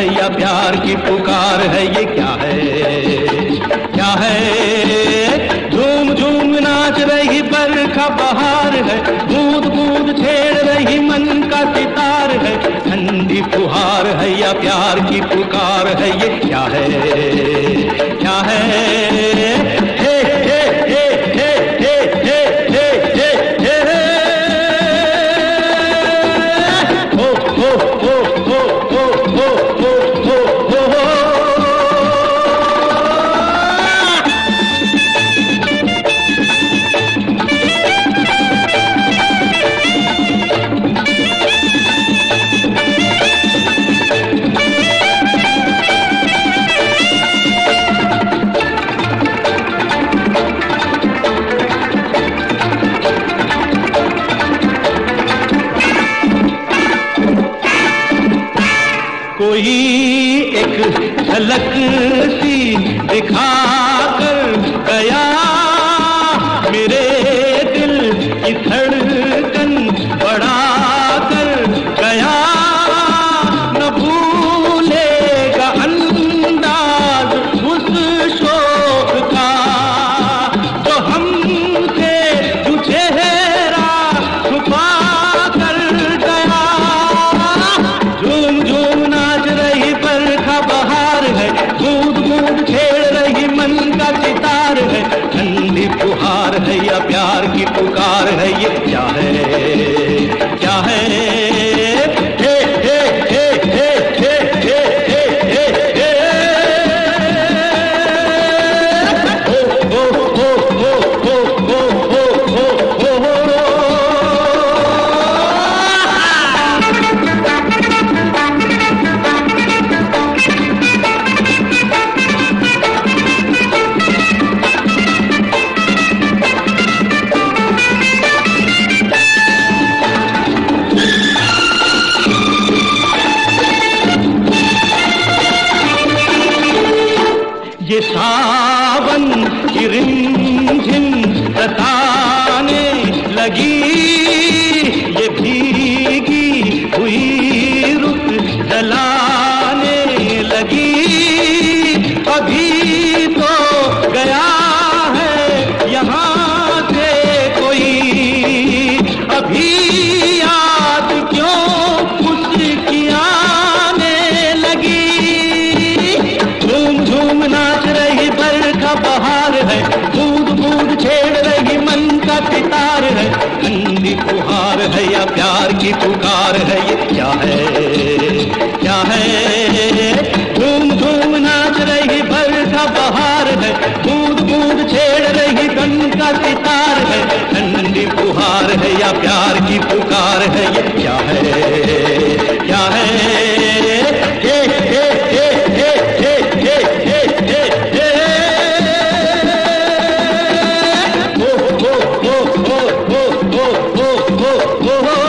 है या प्यार की पुकार है, ये क्या है, क्या है। झूम झूम नाच रही बरखा बहार है, बूंद बूंद छेड़ रही मन का सितार है। ठंडी फुहार है या प्यार की पुकार है, ये क्या है, क्या है। हे हे हे हे हे हे हे हे हे हे। हो हो हो हो हो हो हो हो हो। कोई एक झलक सी दिखा कर गया, मेरे दिल की धड़कन बढ़ा कर गया। न भूलेगा अंदाज उस शोक का, जो हमसे जो चेहरा छुपा कर गया। झूम झूम नाच रही बरखा बहार है, बूंद बूंद छेड़ रही मन का सितार है। ठंडी फुहार है या प्यार की पुकार है, ये क्या है, क्या है। हे हे हे हे हे हे हे हे हे। हो हो हो हो हो हो हो हो हो। ये सावन की रिमझिम सताने लगी, ये भीगी हुई रुत जलाने लगी। अभी तो गया है यहाँ से कोई, अभी याद क्यों उसकी आने लगी। झूम झूम नाच रही बरखा बहार है, बूंद बूंद छेड़ रही मन का सितार है। ठंडी फुहार है या प्यार की पुकार है, ये क्या है, क्या है। झूम झूम नाच रही बरखा बहार है, बूंद बूंद छेड़ रही मन का सितार है। ठंडी फुहार है या प्यार की पुकार है, ये क्या है, क्या है। हे हे हे हे हे हे हे हे हे। हो हो हो हो हो हो हो हो हो।